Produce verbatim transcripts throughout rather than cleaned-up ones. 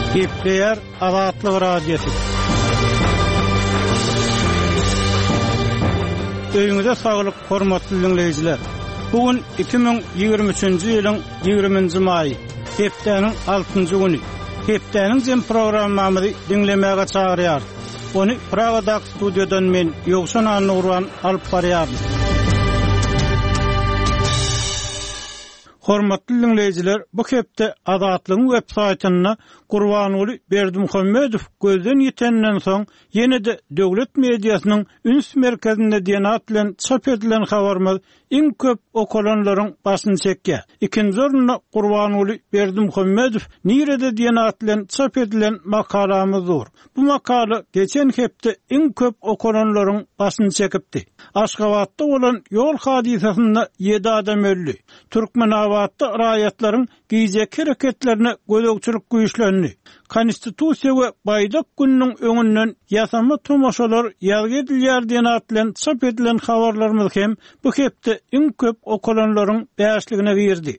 Hepleyer Azatlyk Radiosu. Öýüňize saglyk, hormatly dinleýijiler. Bugün iki bin ýygrimi üçinji ýylyň ýygrimiňji maýy, hepdeniň altynjy güni. Hepdeniň jem programmamyzy dinlemäge çagyrýar. Onu Pragadak studiodan men Ýogşan Anurwan alyp barýarym. Hormatly dinleýijiler, bu hepde Azatlygyň web saýtyna Gurbanuly Berdimuhammedow gözden ýetenden soň ýene-de döwlet mediasynyň üns merkezinde diýen bilen çap edilen habarymyz iň köp okulanlaryň başyny çekýär. Ikinji orunda Gurbanuly Berdimuhammedow nirede diýen bilen çap edilen makalamyzdyr. Bu makala geçen hepde iň köp okulanlaryň başyny çekipdi. Aşgabatda bolan ýol hadisasynda ýedi adam öldü. Türkmenabatda raýatlaryň giýjek hereketlerine gödökçülük güýçlendi. Konstitusiýa we Baýdak gününiň öňünden ýasama tomoşalar ýazgy edilýär diýen atlan çap edilen habarlarymyz hem bu hepde iň köp okulanlaryň bäşligine girdi.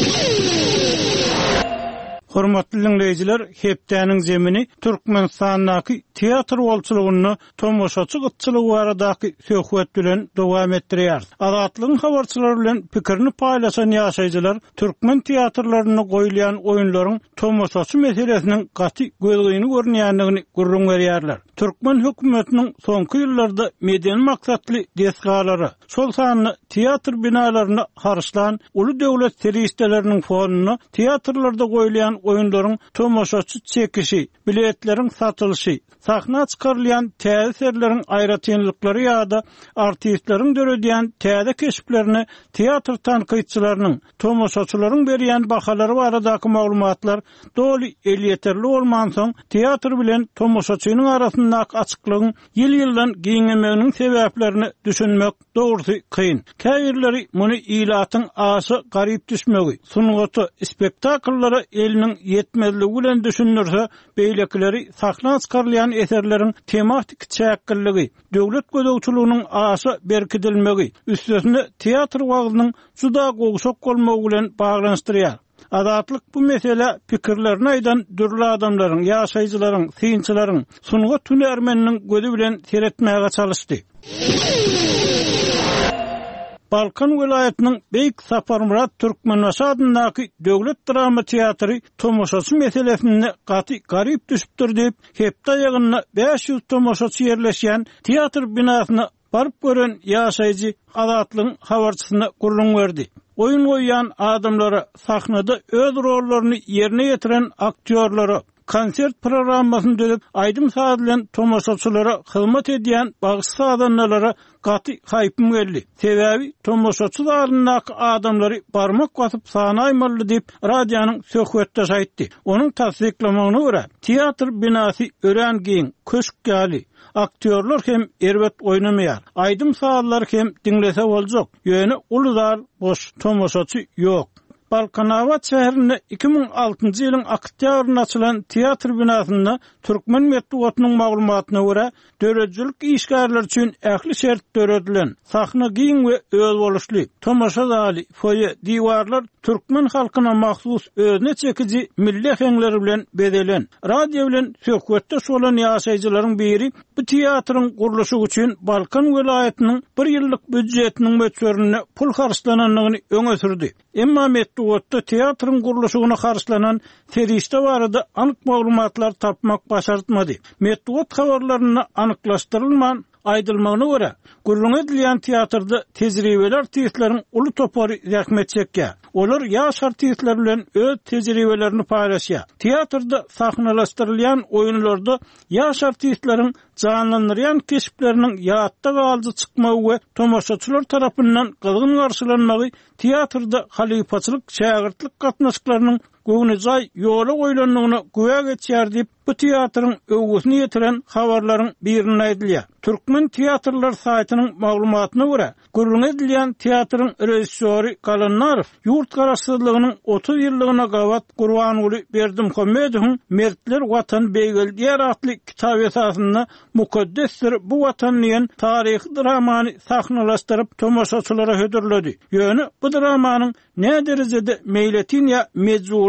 Hormatly dinleýijiler, hepdeniň zemini Türkmenistanyň teatr bolçulugyny tomoşaçy gytçylygy baradaky söhbet bilen dowam etdirýär. Azatlygyň habarçylary bilen pikirini paýlaşan ýaşaýjylar türkmen teatrlaryna goýulan oýunlaryň tomoşaçy meselesiniň gaty gözleýini görnýändigini gurrun berýärler. Türkmen hökümetiniň soňky ýyllarda median maksatly desgalary, şol sanyny teatr binalaryna harçlan uly döwlet seriýetleriniň fonuny teatrlarda goýulan oýunlaryň tomoşaçy çekişi, biletleriň satylşy, sahna çykarylýan täzeserleriň aýratynlyklary ýa-da artistleriň döredýän täze keşiplerini teatr tanqytçylarynyň, tomoşaçylaryň berýän bahalary baradaky maglumatlar doly el ýeterli bolman soň teatr bilen tomoşaçynyň arasyndaky açyklygyň ýyl-ýyldan giňemeginiň sebäplerini düşünmek dogrusu kyn. Käýirleri muny ilatyň aşy garyp düşmegi, sungaty, spektakllary eliniň yetmezligi bilen düşünürse, beýlekleri sahna çykarylýan eserleriň tematik çäkkilligi, döwlet gödökçülüğiniň aşy berkidilmegi, üstesinde teatr wagtynyň juda gowşak bolmagy bilen baglanyşdyrýar. Azatlyk bu mesele pikirlerini aýdan dürli adamlaryň, ýaşaýjylaryň, synçylaryň, sunga tünermeniniň gözi bilen seretmäge çalyşdy. Balkan vilayetiniň Beýik Saparmurat Türkmenbaşy adyndaky döwlet drama teatry tomoşaçy meselesini gaty garyp düşüpdir diýip hepde ýagyna beş ýüz tomoşaçy ýerleşýän teatr binasyna baryp gören ýaşaýjy Azatlygyň habarçysyna gurrun berdi. Oyun goýan adamlara sahnada öz rollaryny ýerine ýetiren aktyorlara, konsert programmasyny dödüp aýdym saat bilen tomoşaçylara hyzmat edýän bagyşy adamlara gaty haýpym geldi. Sebäbi tomoşaçylarynyň adamlary barmak basyp sanaýmaly diýip radionyň söhbetde aýtdy. Onuň tasdiklamagyna görä, teatr binasy ören giň, köşk ýaly, aktyorlar hem erbet oynamaýar. Aýdym saatlar hem dinlese boljak. Ýöne uluzar boş tomoşaçy ýok. Balkanavat şäherinde iki bin altynjy ýylyň oktýabryna açylan teatr binasynda türkmen medeniýetiniň maglumatyna görä döredjilik işgärleri üçin ähli şert döredilen sahna giň we öz boluşly tomoşa zaly, foye, diwarlar türkmen halkyna mahsus özüne çekiji milli heňleri bilen bedelen. Radio bilen söhbetde bolan ýaşaýjylaryň biri bu teatryň guruluşy üçin Balkan vilayetiniň bir ýyllyk büdjetiniň möçberine pul harçlananlygyny öňe sürdi. Emma medeniýetde teatryň guruluşyna harçlanan serişde barada anyk maglumatlar tapmak başartmady. Medeniýet habarlaryny anyklaşdyrylman aýdylmagyna görä, gurrun edilýän teatrda tejribeli artistleriň uly topary zähmet çekýär. Olar ýaş artistler bilen öz tejribelerini paýlaşýar. Teatrda sahnalaşdyrylýan oýunlarda ýaş artistleriň canlandyrýan keşipleriniň ýatda galyjy çykmagy we tomoşaçylar tarapyndan gyzgyn garşylanmagy teatrda halipaçylyk, şägirtlik gatnaşyklarynyň göwnüjay ýola goýulanlygyna güýä geçýär diýip bu teatrın öwgüsini ýetiren habarlaryň birini aýdylýar. Türkmen teatrlar saýtynyň maglumatyna görä, gurrun edilýän teatrın rejissöri Galannarow ýurt garaşsyzlygynyň otuz ýyllygyna gawat Gurbanuly Berdimuhammedowyň Mertler Watan Beýgeldiýär atly kitap esasynda mukaddesdir bu watanyň taryhy dramany sahnalaşdyryp tomoşaçylara hödürledi. Ýöne bu dramanyň ne derejede meýletin ýa mejburi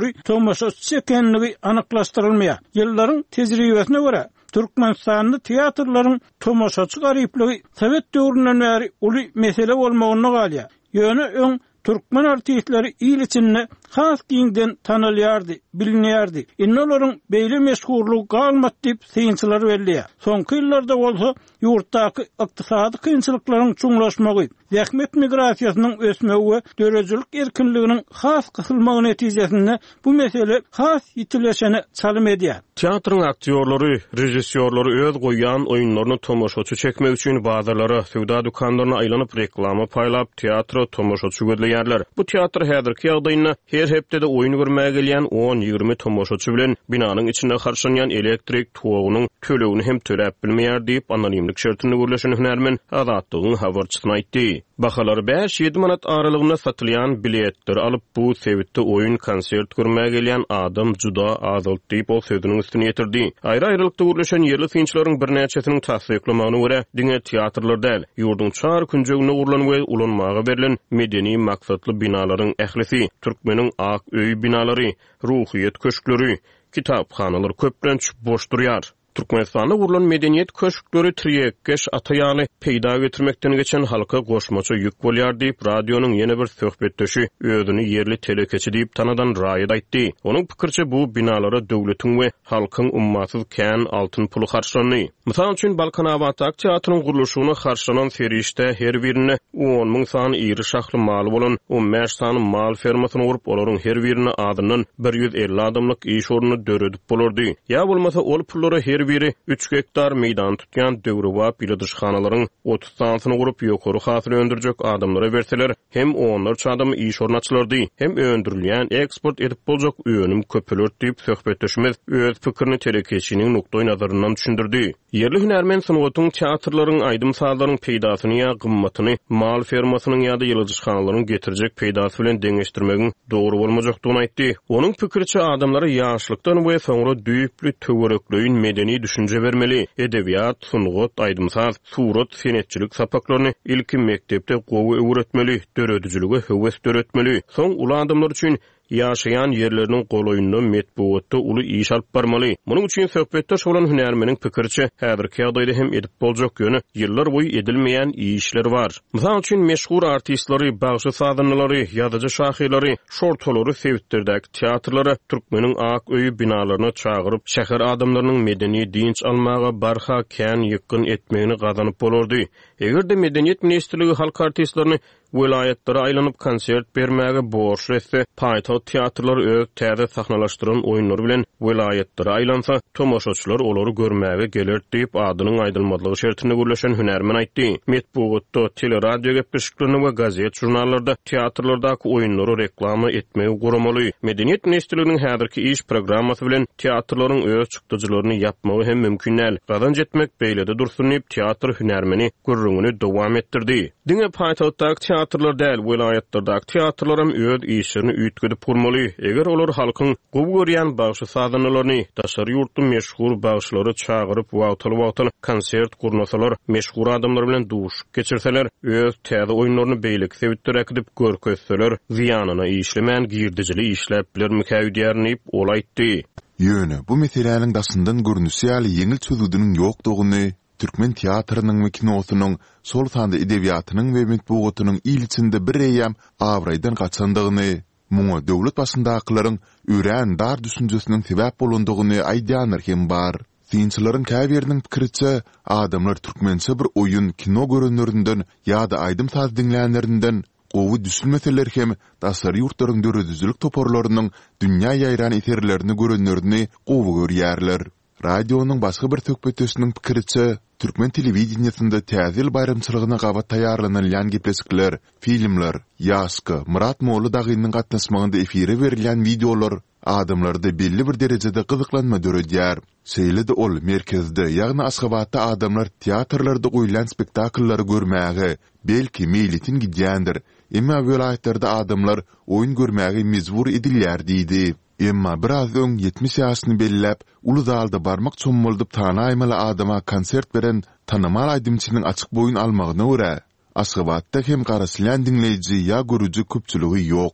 döwri tomoşaçy ekenligi anyklaşdyrylmaýar. Ýyllaryň tejribesine görä Türkmenistanly teatrlaryň tomoşaçy garypligi Sowet döwründen bäri uly mesele bolmagyna galýar. Ýöne öň Türkmen artistleri il içinde has giňden tanylýardy, bilinýärdi. Inolaryň beýle meşhurlugy galmat diýip synçylar berýär. Soňky ýyllarda bolsa ýurtdaky ykdysady kynçylyklaryň çuňlaşmagy, zähmet migrasiýasynyň ösmegi we dörejilik erkinliginiň has kysylmagy netijesinde bu mesele has ýitileşene çalym edýär. Teatrın aktyorlary, rejissyorlary öz goýan oýunlaryny tomoşaçy çekmek üçin bazarlara, söwda dukanlaryna aýlanyp reklama paýlap teatro tomoşaçy gözleýärler. Bu teatr häzirki ýagdaýynda her hepdede oýun görmäge gelýän on ýygrimi tomoşaçy bilen binanyň içinde harşanýan elektrik togunyň tölegini hem töläp bilmeýär diýip anonimlik şertini gürleşen hünärmen Azatlygyň habarçysyna aýtdy. Bahalar beş ýedi manat aralygynda satylýan biletler alyp bu sewitde oýun konsert görmäge gelýän adam juda azylt diýip o sözüniň üstüne ýetirdi. Aýry-aýrylykda gürleşen ýerli synçylaryň birnäçesiniň tasdiklamagyna görä, diňe teatrlar däl, ýurdun çar künjegine urulan we ulanmaga berilen medeni maksatly binalaryň ählisi, türkmeniň ak öý binalary, ruhyýet köşkleri, kitaphanalary köplenç boş durýar. Türkmenistanda urulan medeniýet köşkleri Triyekeş ataýaly peýda getirmekden geçen halka goşmaça ýük bolýar diýip radionyň ýene bir söhbetdeşi özüni ýerli telekeçi diýip tanadan raýat aýtdy. Onuň pikirçe bu binalara döwletiň we halkyň ummatsyz kän altyn puly harçlanýar. Mysal üçin Balkanabatak teatryň guruluşyna harçlanan ferişde her birine on ming sany ýyry şahly mal bolan on beş sany mal fermasyny gurup olaryň her birine adynyň bir ýüz elli adamlyk iş ornuny döredip bolardy. Ýa bolmasa ol pullary her biri üç hektar meýdan tutýan döwrewap ýyldysxanalaryň otuz sanyny gurup ýokary hasyl öndürjek adamlara berseler, hem onlarça adam iş ornaçylardy, hem öndürilýän eksport edip boljak öňüm köpeler diýip söhbetdeşimiz öz pikirini telekeçiniň nukdaý nazaryndan düşündirdi. Yerli hünärmen sanatyň teatrlaryň aýdym sazlaryň peýdasyny ýa gymmatyny mal fermasynyň ýa-da ýyldysxanalaryň getirjek peýdasy bilen deňeşdirmegiň dogry bolmajakdygyny aýtdy. Onuň pikirçe adamlara ýaşlykdan we soňra düýpli töwereklüýün medeni düşünje bermeli. Edebiýat, sungat, aýdymsaz, surat, senetçilik sapaklaryny ilki mektepde gowy öwretmeli, döredijiligi höwes döretmeli. Soň uly adamlar üçin ýaşaýan ýerleriniň golaýynda metbuatda uly iş alyp barmaly. Munyň üçin söhbetde şolan hünärmeniň pikirçe häzirki ýagdaýda hem edip boljak ýöne ýyllar boýy edilmeýän işler bar. Mysal üçin meşhur artistlary, bagşy sadanlary, ýazyjy şahylary, şortolary sewitderdäki teatrlara türkmeniň ak öýü binalaryna çagyryp şäher adamlarynyň medeni dinç almaga barha kän ýykyn etmegini gazanyp bolardy. Egerde Medeniýet Ministrligi halk artistlaryny welaýatlary aýlanyp konsert bermäge borç etse, paýtaht teatrlar öz täze sahnalaşdyran oýunlary bilen welaýatlary aýlansa, tomoşaçylar olary görmäge geler diýip adynyň aýdylmadylygy şertine gürleşen hünärmen aýtdy. Metbuatda, teleradio gepleşiklerinde we gazet jurnallarda teatrlardaky oýunlary reklama etmegi guramaly. Medeniýet Ministrliginiň häzirki iş programmasy bilen teatrlaryň öz çykdyjylaryny ýapmagy hem mümkin näl. Gazanç etmek beýlede dursun diýip teatr hünärmeni gurrungyny dowam etdirdi. Diňe paýtahtdaky teatrlar däl, welaýatlardaky teatrlaram öz işlerini üýtgedip gurmaly. Eger olar halkyň gowy görýän bagşy sadanlaryny, daşary ýurtdyň meşhur bagşylary çagyryp wagtaly-wagtaly konsert gurnasalar, meşhur adamlar bilen duşup geçirseler, öz täze oýunlaryny beýlik sewitler ekdip görkezseler, ziýanyna işlemän girdijili işläp bilermiki diýerniip ol aýtdy. Ýöne, bu meselelerin dasından görünüsi ýaly ýeňil çözüldüniň ýokdugyny, Türkmen teatrynyň we kinosynyň sol sanda edebiýatynyň we metbuatynyň il içinde bir eýem awraýdan gaçandygyny, muňa döwlet başyndakylaryň öýrän dar düşünjesiniň sebäp bolandygyny aýdýanlar hem bar. Synçylaryň käbiriniň pikirçe, adamlar türkmençe bir oýun kino görünüründen ýa-da aýdym saz dinlänlerinden gowy düşünmeseler hem daşary ýurtlaryň döredijlik toporlarynyň dünýä ýaýran eserlerini görünürni gowy görýärler. Radioның başga bir söhbetdeşiniň pikirçe, Türkmen telewizionyasynda täzil bayramçylygyna gabat taýýarlanylýan gepleşikler, filmler, ýaşky, Murat Molla dagynyň gatnaşmagynda efire berilýän videolar adamlarda belli bir derejede gyzyklanma döredýär. Şeýle de ol merkezde, ýagny Aşgabatda adamlar teatrlarda goýulan spektakllary görmäge, belki meýletin gidýändir. Emma welaýatlarda adamlar oýun görmäge mezbur edilýär diýdi. Emma biraz öň ýetmiş ýaşyny belläp, uly zalda barmak çomuldyp tanaýmaly adama konsert beren tanamal aýdymçynyň açyk boýun almagyna görä, Aşgabatda hem garaşlan dinleýiji ýa görüji köpçüligi ýok.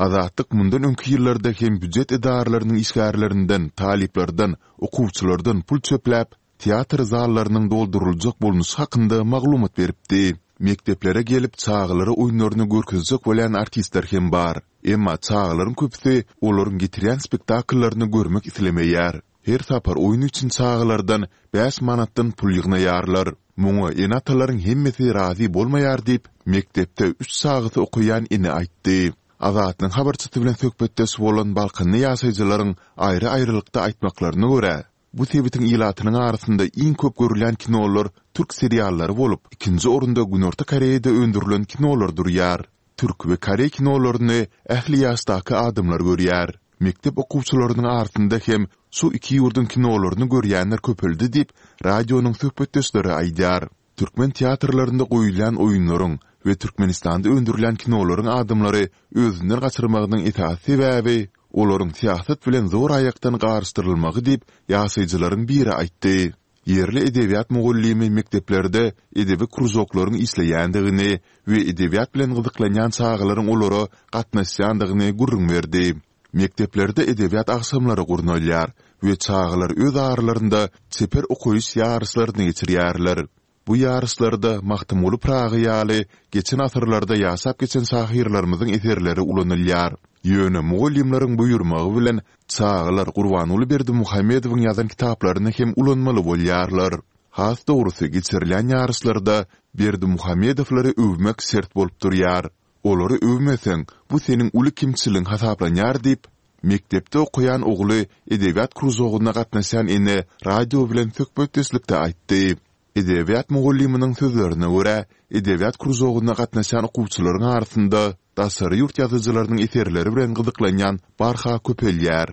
Azatlyk mundan öňki ýyllarda hem büdjet edaralarynyň işgärlerinden, taliplerden, okuwçylardan pul çöpläp, teatr zallarynyň dolduruljak bolmuşy hakynda maglumat beripdi. Mekteplere gelip çağılary oýunlaryny görkezjek bolan artistler hem bar. Emma çağılaryň köpüsi olaryň getirýän spektaklaryny görmek islemeýär. Her sapar oýun üçin çağılardan beş manatdan pul ýygnaýarlar. Muňa enatalaryň hemmesi razy bolmaýar diýip mektepde üç sagat okuyan ine aýtdy. Azatlyň habarçysy bilen söhbetde bolan balkynly ýaşaýjylaryň aýry-aýrylykda aýtmaklaryna görä, bu sebitiň ilatynyň arasynda iň köp görülen kinolar türk seriallary bolup, ikinji orunda Günorta Koreýede öndürilen kinolar durýar. Türk we Kore kinolaryny ähli ýaşdaky adamlar görýär. Mektep okuwçylarynyň arasynda hem şu iki ýurdun kinolaryny görýänler köpeldi diýip radionuň söhbetdeşleri aýdýar. Türkmen teatrlarynda goýulan oýunlaryň we Türkmenistanda öndürilen kinolaryň adamlary özünden gaçyrmagynyň esas sebäbi olaryň siýasat bilen zor aýakdan garşdyrylmagy diýip ýaşaýjylaryň biri aýtdy. Yerli edebiýat mugallymy mekteplerde edebi kurzoklaryň isleýändigini we edebiýat bilen gyzyklanýan çağlaryň olara gatnaşýandygyny gurrun berdi. Mekteplerde edebiýat akşamlary gurnalýar we çağlar öz aralarynda çeper okuýuş ýarşlaryny geçirýärler. Bu ýarşlarda Mahmudy Pragiýaly geçen asyrlarda ýaşap geçen şahirlarymyzyň eserleri ulanylýar. Ýöne mugallimlaryň buýurmagy bilen çağlar Gurbanuly Berdimuhammedowyň ýazan kitaplaryny hem ulanmaly bolýarlar. Has dogrusy geçirilen ýarşlarda Berdimuhammedowlary övmek sert bolup durýar. Olary övmeseň, bu seniň uly kimçiligiň hasaplanýar diýip, mektepde okuyan ogly edebiýat kursogyna gatnaşan ene radio bilen söhbetdeşlikde aýtdy. Edebiýat mugallymynyň sözlerine görä, edebiýat kursogyna gatnaşan okuwçylaryň arasynda daşary ýurt ýazyjylarynyň eserleri bilen gyzyklanýan barha köpelýär.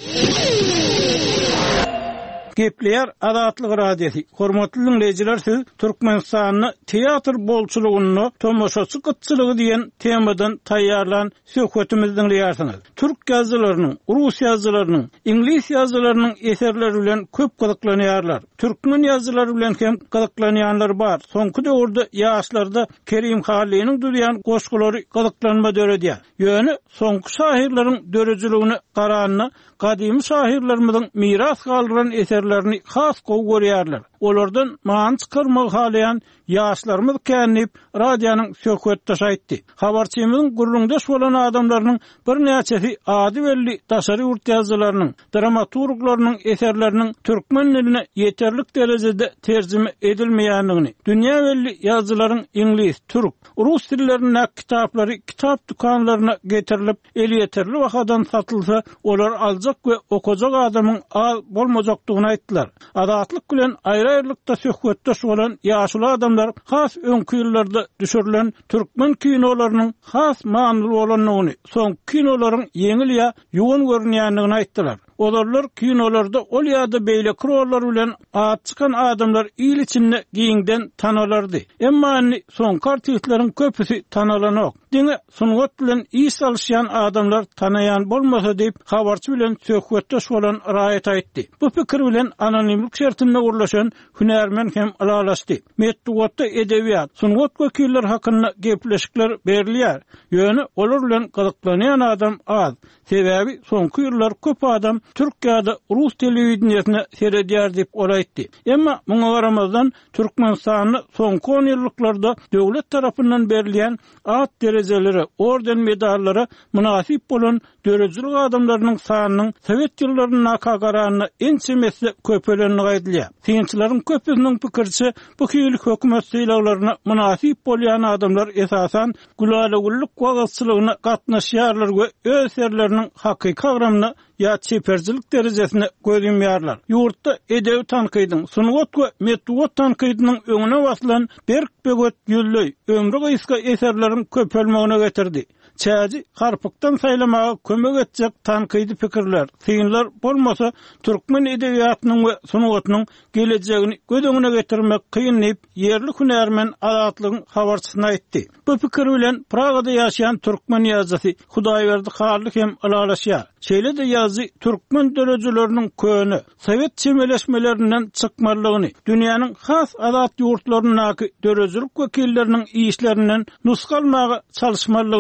Gepleýär Azatlyk radiosi. Hormatly dinleýijiler, siz Türkmenistanyň teatr bolçulugyny, tomoşaçy gytçylygy diýen temadan taýýarlan söhbetimizi dinleýärsiňiz. Türk ýazylarynyň, rus ýazylarynyň, ingliz ýazylarynyň eserleri bilen köp gyzyklanýarlar. Türkmen ýazylary bilen hem gyzyklanýanlar bar. Soňky döwürde ýaşlarda Kerim Haliýnyň duýan goşgulary gyzyklanma döredýär. Ýöne soňky şairleriň dörejiligini garanyna Kadimi şahirlerimizin miras kaldıran eserlerini has gow görýärler. Olardan maň çykyrmagy halayan ýaşlarymyz känip radionyň söhbetde aýtdy. Habarçymyzyň gurrundaş bolan adamlarynyň bir näçesi ady belli daşary ýurt ýazylarynyň, dramaturglarynyň eserleriniň türkmen diline ýeterlik derejede terjime edilmeýändigini, dünýä belli ýazylaryň ingliz, türk, rus dillerine kitaplary kitap dukanlaryna getirilip el ýeterli wagtdan satylsa, olar aljak we okujak adamyň az bolmajakdygyny aýtdylar. Azatlyk bilen aýry-aýrylykda söhbetdeş bolan ýaşly adamlar has öňkü ýyllarda düşürilen türkmen kinolarynyň has manyly bolanyny, soň kinolaryň yeňil ýa ýuwun görünýändigini aýtdylar. Olarlar kinolarda ol ýa-da beýle krollar bilen at çykan adamlar ýyl içinde giňden tanalardy. Emma soňky artistleriň köpüsi tanalanok. Diňe sungat bilen iş alşýan adamlar tanaýan bolmasa diýip habarçy bilen söhbetdeş bolan raýat aýtdy. Bu pikir bilen anonimlik şertinde urlaşan hünärmen hem alalaşdy. Metdugatda edebiýat, sungat wekilleri hakynda gepleşikler berilýär. Ýöne olar bilen gyzyklanýan adam az. Sebäbi soňky ýyllar köp adam Türkiýede rus telewizionyna seredýär diýip olaýtdy. Emma muňa garamazdan Türkmenistanyň soňky on ýyllarda döwlet tarapyndan berilýän at derejeleri, orden medallary munasip bolan dörejilik adamlarynyň sanynyň Sowet ýyllaryna kagaranyna ençemesi köpelenini gaýdylýar. Synçylaryň köpüsiniň pikirçe bu kiýilik hökümet syýlawlaryna munasip bolýan adamlar esasan gulalygylyk wagtçylygyna gatnaşýarlar we öz eserleriniň hakyky kagramyny ýa çeperjilik derejesine gözlemýärler. Ýurtda edebi tankydyň, sungat we metdugat tankydynyň öňüne basylan berk begot ýüllüý, ömrü gysga eserlerin köpelmegine getirdi. Çäji harpykdan saýlamaga kömek etjek tankydy pikirler, synlar bolmasa türkmen edebiýatynyň we sungatynyň gelejegini gödüňüne getirmek kıyın diýip yerli hünärmen Azatlygyň habarçysyna aýtdy. Bu pikir bilen Pragada ýaşaýan türkmen ýazgysy Hudaýberdi Harlyk hem alalaşýar. Şeýle de ýazgy türkmen dörejileriniň köni Sowet çemeleşmelerinden çykmalygyny, dünýäniň has azat ýurtlarynyň dörejilik wekilleriniň işlerinden nusgalmagy çalışmalygyny bellädi.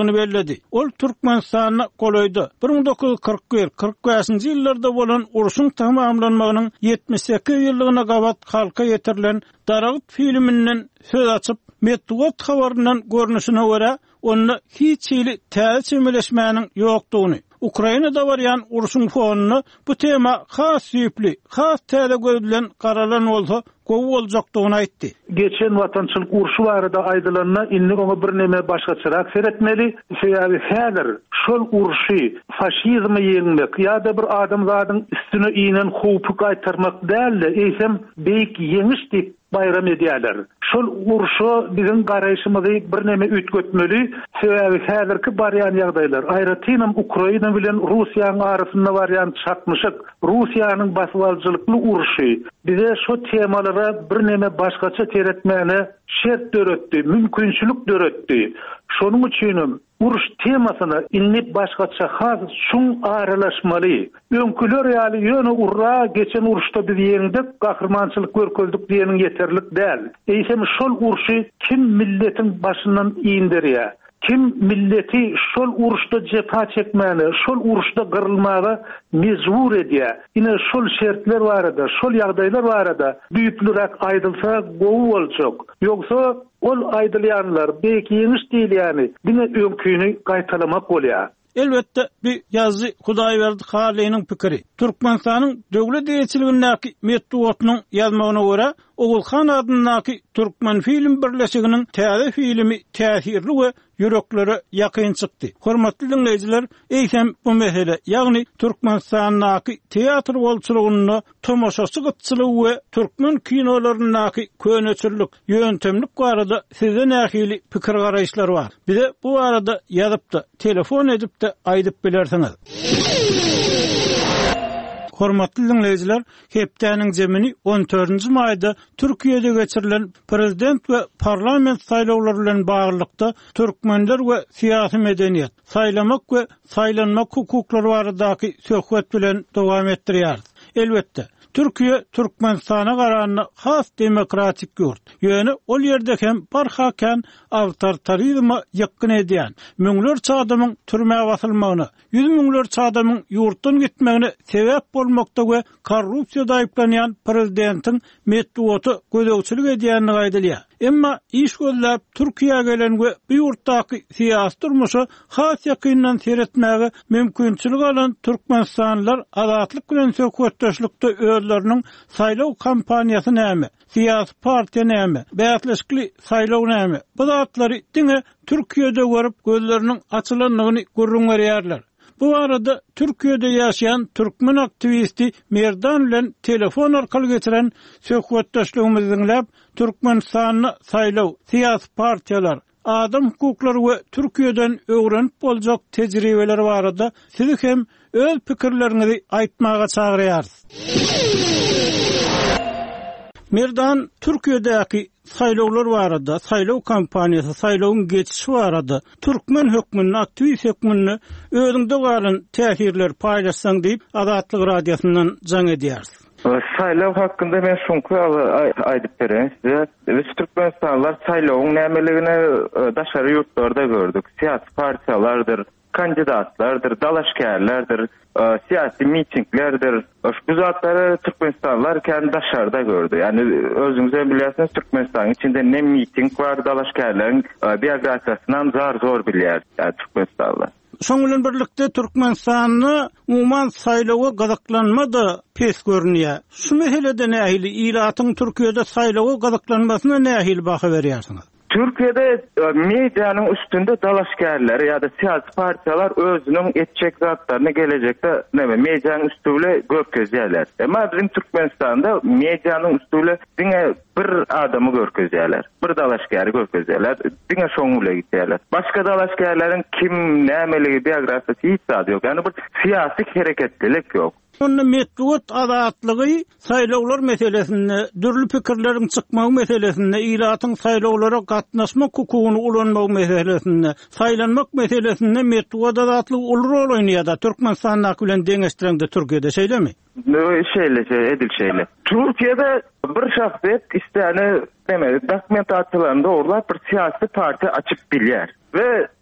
söyledi. Ol Türkmenistanyna goloydy. bir bin dokuz yüz kırk bir kırk beşinji ýyllarda bolan uruşyň tamamlanmagynyň yetmiş sekiz ýyllygyna gabat halka ýetirilen Daragyt filminden söz açyp Medwat habarynyň görnüşine görä onu hiç ýyly täze çemeleşmäniň ýokdugyny, Ukrainada barýan uruşyň fonuny bu tema has ýüpli, has täze gözlen garalan bolsa gowy boljakdygyny aýtdy. Geçen watançylyk uruşy barada aýdylanma inni onu bir neme başgaçarak seretmeli. Sebäbi häzir şol uruşy faşizmi ýeňmek ýa-da bir adam zadyň üstüne iýnen howpy gaýtarmak däl, eýsem beýik ýeňiş diýip bayram edýärler. Şol uruşy bizim garaýşymyzy bir neme ütgetmeli. Sebäbi häzirki barýan ýagdaýlar aýratynam Ukraina bilen Russiýanyň arasynda barýan çatmışyk, Russiýanyň basgylçylykly uruşy bize şu temalara bir neme başgaça teretmäne şert döretdi, mümkinçilik döretdi. Şonuň üçin uruş temasyna inip başgaça has şuň aralaşmaly. Öňküler ýaly ýöne urra geçen uruşda biz ýeňdik, gahrmançylyk görkezdik diýeniň ýeterlik däl. Eýsem şol uruşy kim milletiň başyndan iýindirýär? Kim milleti şol uruşda cepha çekmäni, şol uruşda gyrylmaga mezbur edýär. Ine şol şertler barada, şol ýagdaýlar barada düýüplürek aýdylsa gowy boljak. Ýogsa ol aýdylýanlar beýki ýeňiş diýil ýani. Dine öňküni gaýtalamak bolýar. Elbette bir yazı Hudaýberdi Halynyň pikiri. Türkmenistanyň döwlet ýetçiligindäki Medwatnyň ýazmagyna görä, Ogulhan adyndaky Türkmen film birleşiginiň täze filmi täsirli we yüreklere ýakyn çykdy. Hormatly dinleýijiler, eýsem bu mesele, ýagny Türkmenistanyň teatr bolçulugyny tomoşaçy gytçylygy we türkmen kinolarynyň köneçilik, ýöntemlik barada size nähili pikir garaýşlar bar. Bize bu arada ýazyp da, telefon edip de aýdyp bilersiňiz. Hormatly dinleýijiler, hepdäniň jemini on dördünji maýda Türkiýede geçirilen prezident we parlament saýlawlary bilen baglykda türkmenler we syýasy medeniýet, saýlamak we saýlanmak hukuklary baradaky söhbet bilen dowam etdirýär. Elbetde Türkiýe Türkmenistana garanyny has demokratik ýurt. Ýöne ol ýerde hem barhakan awtoritarizma ýakyn edýän, müňler çadamyň türmäge basylmagyna, ýüz müňler çadamyň ýurtdan gitmegine sebäp bolmakda we korrupsiýada aýplanýan prezidentiň Medwaty gözegçilik edýänini gaýdylýar. Emma iş gözläp Türkiýe gelen we bu ýurtdaky syýasy durmuşy has ýakyndan seretmäge mümkinçilik alan türkmenistanlylar azatlyk bilen söhbetdeşlikde özleriniň saýlaw kampaniýasy näme, syýasy partiýa näme, bäýatleşikli saýlaw näme, bu zatlary diňe Türkiýede görüp gözleriniň açylanlygyny görüň berýärler. Bu arada Türkiýede ýaşaýan türkmen aktivisti Merdan bilen telefon arkaly geçiren söhbetdeşligimizi dinläp, Türkmenistanyny saýlaw, syýasy partiýalar, adam hukuklary we Türkiýeden öwrenip boljak tejribeler barada sizi hem öz pikirleriňizi aýtmaga çagyrýarys. Merdan Türkiýedäki saýlawlar barada, saýlaw kampaniýasy, saýlawyň geçişi barada türkmen hökmüni, aktivist hökmüni özüňde galan täsirler paýlaşsaň diýip Azatlyk radiosundan jaň edýäris. Saýlaw hakynda men şonky aýdyp berýän. Biz türkmenistanlylar saýlawyň nämeligini daşary ýurtlarda gördük. Syýasy partiýalardyr, kandidatlardyr, dalaşkärlerdir, siyasi mitinglerdir. Bu zatlary Türkmenistanlılar kendi daşarda gördü. Yani özünüze bilirsiniz Türkmenistan içinde ne miting var, dalaşkärlerin biografiýasynan zar zor bilýär yani Türkmenistanlılar. Şoň bilen birlikde Türkmenistanyny umman saýlawy gazaklanmady pes görünýär. Şu meselede nähili ilatyň Türkiýede saýlawy gazaklanmasyna nähili baha berýärsiňiz? Türkiýede medianın üstünde dalaşkärler ýa-da syýasy partiýalar özüniň etjek zatlaryny gelecekde näme medianın üstüne görkezýärler. Emma bizim Türkmenistanda medianın üstüne diňe bir adamy görkezýärler. Bir dalaşkäri görkezýärler. Diňe şoňule gitýärler. Başga dalaşkärleriň kim nämeligi biografiýasy hiç zat ýok. Ýani bir syýasy hereketlilik ýok. Onu Medwat azatlygy saýlawlar meselesinde, dürli pikirleriň çykmagy meselesinde, ilatyň saýlawlara gatnaşmak hukugyny ulanmak meselesinde, saýlanmak meselesinde Medwat azatlygy ul rol oýnaýar. Türkmenistanyň bilen deňeşdirende Türkiýede şeýlemi? Şeýle, edil şeýle. Türkiýede bir şahsiyet istäne demeli dokumentasiýalarynda orlar bir syýasy parti açyp bilýär. Ve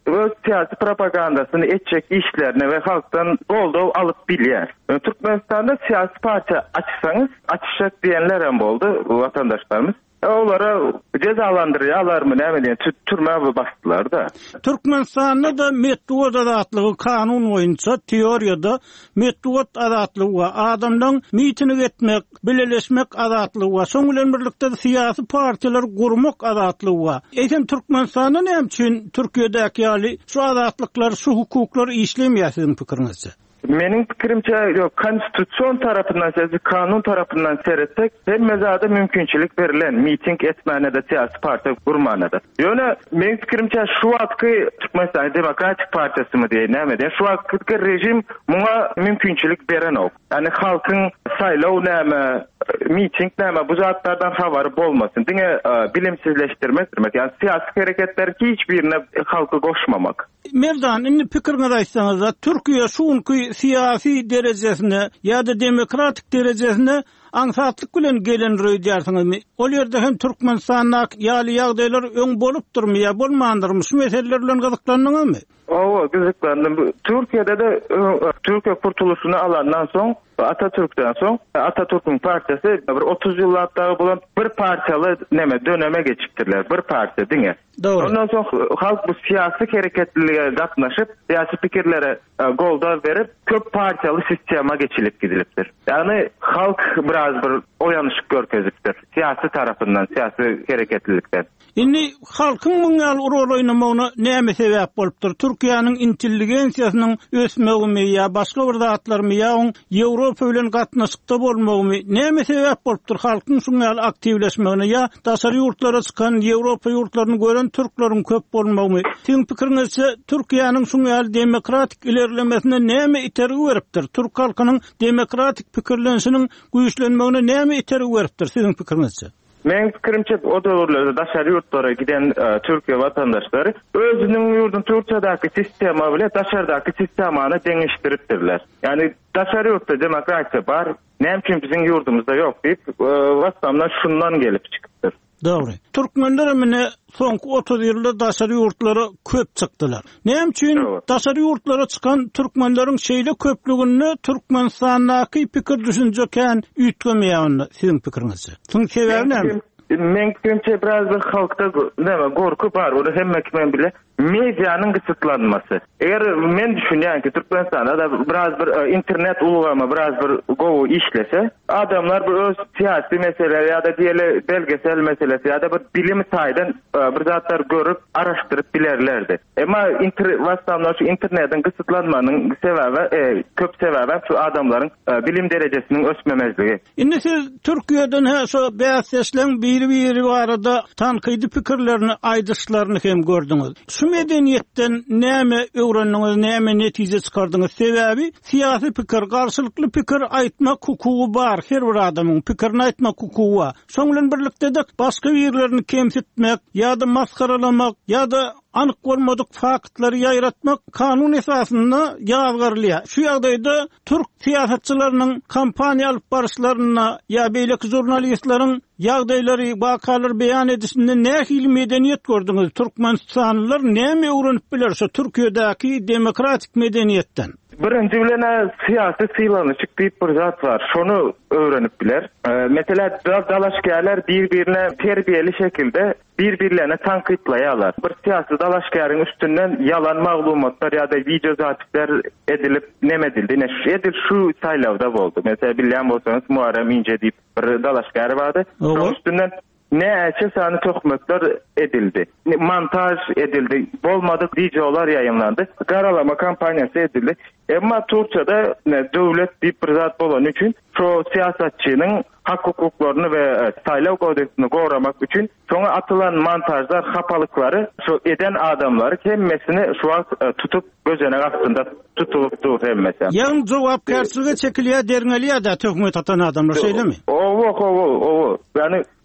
öz siyasi propagandasyny etjek işlerine we halktan goldaw alyp bilýär. Türkmenistanda siyasi parti açsaňyz açyşak diýenler hem boldy watandaşlarymız. Olara cezalandırýarlarmy näme diýen türmäge bastılar da. Türkmenistanda da medeniýet azatlygy kanun boýunça teoriýada medeniýet azatlygy we adamdan mitini etmek, bileleşmek azatlygy we şoň bilen birlikde siyasi partiler gurmak azatlygy we. Eýsem Türkmenistanda näme üçin Türkiýedäki ýaly şu azatlyklar, şu hukuklar işlemýär sizin pikiriňizçe? Mening pikirimçe yok, konstitusiyon tarafından, siyasi kanun tarafından seyretsek, hem zada mümkünçilik verilen miting etmene de siyasi parti kurmana da. Yöne, mening pikirimçe şu vatkı Türkmenistan Demokratik Partisi mi diye näme diye, şu vatkı rejim buna mümkünçilik veren ok. Yani halkın saylaw näme, miting näme bu zatlardan habary bolmasın. Dine bilimsizleştirmek, yani siyasi hareketler hiçbirine halkı koşmamak. Merdan, indi pikiriňizi aýtsaňyz, Türkiýe şuňky siyasi derejesine ýa-da demokratik derejesine aňsatlyk bilen gelen röýdýärsiňizmi? Ol ýerde hem Türkmenistanyň ýaly ýagdaýlar öň bolup durmy ýa bolmandyrmy? Şu meseleler bilen gyzyklandyňyzmy? Owa, gyzyklandym. Türkiýede de Türkiýe kurtuluşyny alandan soň, Atatürk'ten soň Atatürk'ün partisi bir otuz ýyllardaky bolan bir partiýaly näme döneme geçipdirler. Bir parti diňe. Doğru. Ondan soň halk bu siyasi hareketlilige gatnaşyp, siyasi pikirlere golda berip köp partiýaly sistema geçilip gidilipdir. Yani halk biraz bir oýanyşyk görkezipdir. Siyasi tarapyndan, siyasi hareketlilikden. Indi halkyň muňal rol oýnamagyna näme sebäp bolupdyr? Türkiýanyň intelligensiýasynyň ösmegimi ýa başga bir zatlarmy ýa oň Ýewropa bilen gatnaşykda bolmagymy näme sebäp bolupdyr? Halkyň şuňal aktivleşmegine ýa daşary ýurtlara çykan Ýewropa ýurtlaryny gören türkleriň köp bolmagymy? Siň pikiriňizçe Türkiýanyň şuňal demokratik ilerlemesine näme itergi beripdir? Türk halkynyň demokratik pikirlenişiniň güýçlenmegine näme itergi beripdir siň pikiriňizçe? Men pikirimçe o döwürlerde daşary ýurtlara giden uh, Türkiýe watandaşlary özüniň ýurdun Türkiýedäki sistema bilen daşardaky sistemany deňişdiripdirler. Yani daşary ýurtda demokratiýa bar, näme üçin biziň ýurdumyzda ýok diýip, wastamdan şundan gelip çykypdyr. Doğru. Türkmenler mine soňky otuz ýylda daşary ýurtlara köp çykdylar. Näme üçin daşary ýurtlara çykan türkmenleriň şeýle köpligini Türkmenistandaky pikir düşünje kän üýtgemeýär siziň pikiriňizçe. Şuň sebäbi näme? Men kimçe biraz bir halkda näme gorku bar, onu hemme kimen bile medianın kısıtlanması. Eğer men düşünýän ki Türkmenistanda da biraz bir uh, internet ulgama biraz bir gowy işlese, adamlar bir öz siyasi mesele ya da diýeli belgesel meselesi ya da bir bilim saýdan uh, bir zatlar görüp araşdyryp bilerlerdi. Emma inter wastanlar şu internetin kısıtlanmanyň sebebi e, köp sebebi şu adamların uh, bilim derejesiniň ösmemezligi. Indi siz Türkiýeden ha şu beýasleşlen bir bir arada tanqidi pikirlerini aýdyşlaryny hem gördüňiz. Şu medeniýetden näme öwrendiňiz, näme netije çykardyňyz? Sebäbi siyasi pikir, garşylykly pikir aýtmak hukugy bar. Her bir adamyň pikirini aýtmak hukugy bar. Şoň bilen birlikde de başga ýerlerini kemsitmek, ýa-da maskaralamak, ýa-da anyk bolmadyk faktlary ýaýratmak kanun esasyna ýazgyrlýar. Şu ýagdaýda türk siýasatçylarynyň kampaniýa alyp barýaşlaryna ýa beýleki jurnalistleriň ýagdaýlary, wakalary beýan edişinde nähili medeniýet gördüňiz? Türkmenistanlylar näme öwrenip biler şu Türkiýedäki demokratik medeniýetden? Birinci bilen siyasi syýlanyşyk diýip bir zat var. Şonu öwrenip biler. E, mesela dalaşkärler bir-birine terbiyeli şekilde bir-birlerine tanqidlaýarlar. Bir siyasi dalaşkäriň üstünden yalan maglumatlar ya da video zatlar edilip nemedildi. Ne edil şu saýlawda boldu. Mesela bilýän bolsaňyz Muharrem İnce diýip bir dalaşkär bardy. Şoň üstünden näçe sany töhmetler edildi. Montaj edildi. Bolmadyk videolar ýaýynlandy. Garalama kampaniýasy edildi. Emma Türkiýede döwlet diýip bir zat bolan üçin şu siýasatçynyň hak hukuklaryny we saýlaw kodeksini goramak üçin soňa atylan montajlar, hapalyklary şu eden adamlary hemmesini şu wagt tutup gözene astynda tutulupdy hemmesi. Ýa-ni jogapkärçilige çekilýär derňeli ýa-da töhmet atan adamlar şeýlemi? Owo, owo, owo. Yani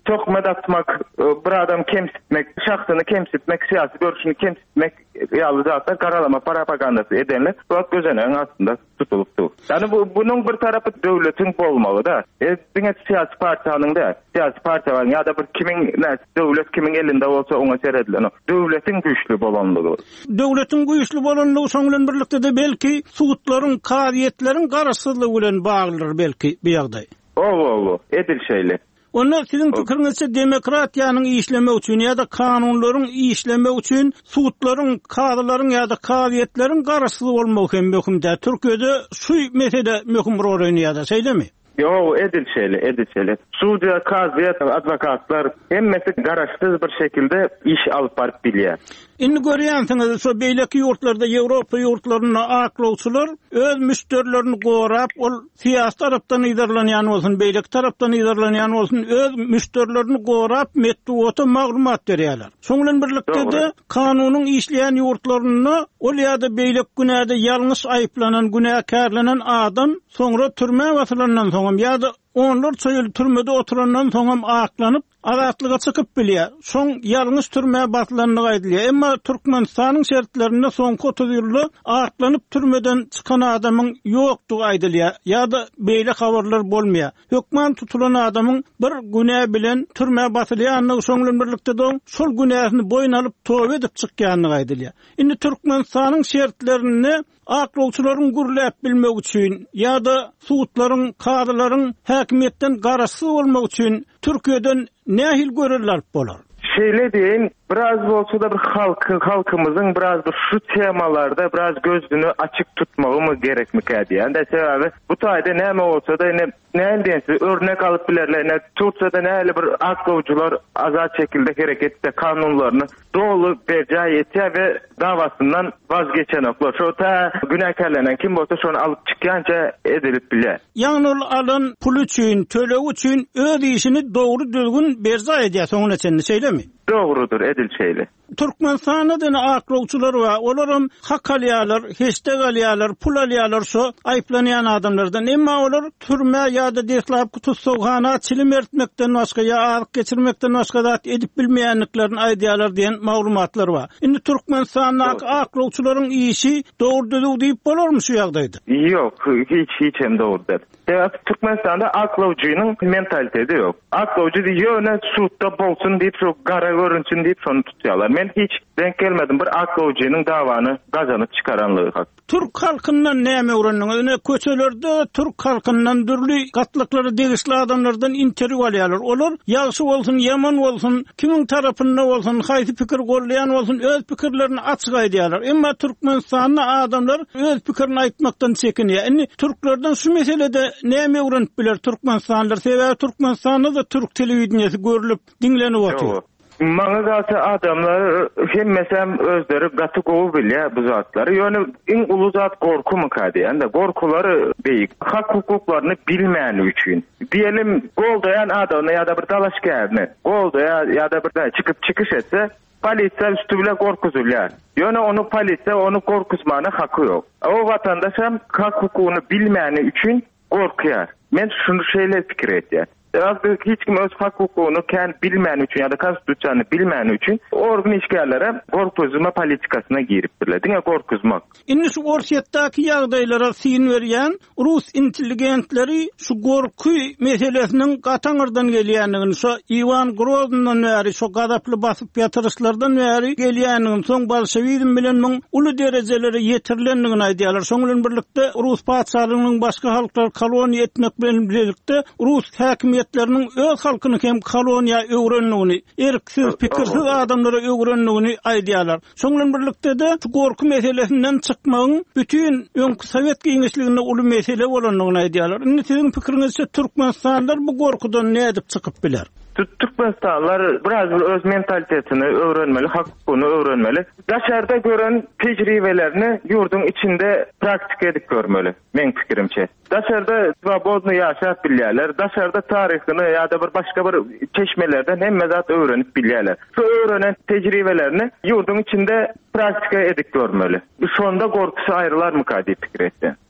töhmet atmak, bir adam kemsitmek, şahsyny kemsitmek, siyasi görüşini kemsitmek ýaly zatlar garalama propagandasy edenler bu gözeneğin aslında tutulupdy. Yani bu bunun bir tarapy döwletin bolmagy da. E, diňe siyasi partiýanyň da, siyasi partiýalaryň ýa-da bir kimin näse döwlet kimin elinde bolsa oňa seredilen döwletin güýçlü bolanlygy. Döwletin güýçlü bolanlygy şoň bilen birlikde de belki suwutlaryň, kadiýetleriň garaşsyzlygy bilen baglydyr belki bu ýagdaý. Owo, owo, edil şeýle. Onlar sizin pikiriňizçe demokratiýanyň işleme üçin ýa-da kanunlaryň işleme üçin suwutlaryň, kadylaryň ýa-da kadiýetleriň garaşsyz bolmagy hem möhümde. Türkiýede şu mesele möhüm rol oýnaýar, seýlemi? Yo, edil şeýle, edil şeýle. Suwda, kadiýet, adwokatlar hemmesi garaşsyz bir şekilde iş alyp baryp bilýär. Indi görýänsiňiz, şu beýleki ýurtlarda, Ýewropa ýurtlaryna aklawçylar öz müşterilerini gorap, ol siýasat tarapdan ýydarlanýan bolsun, beýlek tarapdan ýydarlanýan bolsun, öz müşterilerini gorap, metduata maglumat berýärler. Şoň bilen birlikde de kanunyň işleýän ýurtlaryna ol ýa-da beýlek günäde ýalňyş aýplanan, günäkärlenen adam soňra türme wasylandan soňam ýa-da onlar çöýül türmede oturandan soňam aklanyp aratlyga çykyp bilýär. Şoň ýalňyş türme batlanlygy aýdylýar. Emma Türkmenistanyň şertlerinde soňky otuz ýylda aklanyp türmeden çykan adamyň ýokdugy aýdylýar. Ýa-da beýle habarlar bolmaýar. Hökman tutulan adamyň bir günä bilen türme batylýanyny şoň bilen birlikde de şol günäsini boyun alyp toba edip çykýanyny aýdylýar. Indi Türkmenistanyň şertlerini aklawçylaryň gürläp bilmek üçin ýa-da suwutlaryň, kadylaryň häkimetden garaşsyz bolmak üçin Türkiýeden nähil görürler bolar? Şeýle diýin, biraz bolsa da bir halk, halkymyzyň biraz bir şu temalarda biraz gözünü açyk tutmagymyz gerekmi kädiýär. Anda sebäbi bu taýda näme bolsa da näme örnek alyp bilerler. Ne Türkiýede näle bir aklawçylar azat şekilde hareket etdi, kanunlaryny dolu berja etýär we dawasyndan vazgeçenoklar. Şo ta günäkärlenen kim bolsa şonu alyp çykýança edilip bilýär. Ýani ol alan pul üçin, töleg üçin öz işini dogry düzgün berja edýär soňra çenni seýlemi? Doğrudur, edil şeýle. Türkmenistanda da aklawçylar we olaram hak alýarlar, heşteg alýarlar, pul alýarlar şo aýplanýan adamlardan. Emma olar türme ýa-da deslap tutsowhana çilim etmekden başga ýa aryk geçirmekden başga zat edip bilmeýänliklerini aýdýarlar diýen maglumatlar bar. Indi Türkmenistanyň aklawçylaryň işi dogry düzgün diýip bolarmy şu ýagdaýda? Ýok, hiç hiç hem dogry der. Ya Türkmenistanda aklawçynyň mentaliteti ýok. Aklawçy diýýär, suwtda bolsun diýip şo gara görünçün diýip şonu tutýarlar. Men hiç denk gelmedim bir aklawçynyň dawany gazanyp çykaranlygy hak. Türk halkyndan näme öwrendiňiz? Ene köçelerde Türk halkyndan dürli gatlyklary degişli adamlardan interwiw alýarlar. Olar ýagşy bolsun, ýaman bolsun, kimin tarapynda bolsun, haýsy pikir gollaýan bolsun, öz pikirlerini açyk aýdýarlar. Emma Türkmenistanyň adamlar öz pikirini aýtmakdan çekinýär. Indi türklerden şu meselede näme öwrenip biler Türkmenistanlylar? Sebäbi Türkmenistanda da Türk telewizionyasy görülüp, dinlenip otur. Maňa gaty adamlar hem mesem özleri gaty gowy bilýär bu zatlary. Ýöne iň ulu zat gorkumy kädi. Anda gorkulary beýik. Hak hukuklaryny bilmän üçin. Diýelim, goldaýan adamny ýa-da bir dalaşkärni, golda ýa-da bir çykyp çykyş etse, polisiýa üstüne gorkuzulýar. Ýöne onu polisiýa onu gorkuzmany haky ýok. O watandaş hem hak hukukyny bilmän üçin gorkýar. Men şunu şeýle pikir etdim. Azgyk hiç kim öz hak hukukyny kän bilmän üçin ýa-da konstitusiýany bilmän üçin organ işgärlere gorkuzma politikasyna giripdirler. Diňe gorkuzmak. Indi şu orşetdäki ýagdaýlara syn berýän Rus intelligentleri şu gorku meselesiniň gataňyrdan gelýändigini, şu Ivan Groznyň näri şu gadaply basyp ýatyrışlardan näri gelýändigini, soň bolşewizm bilen müň uly derejelere ýetirilendигini aýdýarlar. Şoň bilen birlikde Rus paçalygynyň başga halklar koloniýa etmek bilen birlikde Rus häkimiýet öz halkyny hem koloniýa öwrendigini, erksiz, pikirsiz adamlara öwrendigini aýdýarlar. Şoň bilen birlikde de şu gorku meselesinden çykmagyň bütün öňkü Sowet giňişliginde uly mesele bolandygyny aýdýarlar. Indi siziň pikiriňizçe Türkmenistanlylar bu gorkudan nädip çykyp biler? Türkmenistanylar biraz bir öz mentalitetini öwrenmeli, hak hukukyny öwrenmeli. Daşarda gören tejribelerini yurdun içinde praktik edip görmeli, men pikirimçe. Daşarda swobodny ýaşap bilýärler, daşarda taryhyny ýa-da bir başga bir çeşmelerden hemme zat öwrenip bilýärler. Şu öwrenen tejribelerini yurdun içinde praktika edip görmeli. Şonda gorkusy aýrylarmy kadi pikir etdi.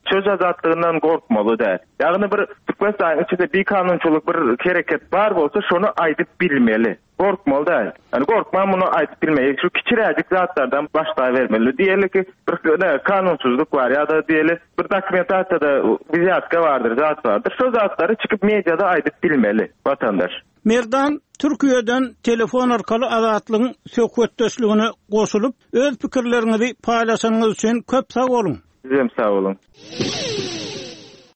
söz azatlygynyň gorkmaly däl. Ýagny bir Türkmenistan içinde bir kanunçuluk bir kereket bar bolsa şonu aýdyp bilmeli. Gorkmaly däl. Yani gorkman muny aýdyp bilmeýär. Şu kiçiräjik zatlardan başlay bermeli. Diýeli ki bir ne kanunsuzluk var ya da diýeli bir dokumentasiyada viziyatka vardır, zat vardır. Şu zatlary çykyp mediada aýdyp bilmeli vatandaş. Merdan Türkiýeden telefon arkaly azatlygyň söhbetdeşligine goşulyp öz pikirlerinizi paýlaşanyňyz üçin köp sag bolun. Sizem sag bolun.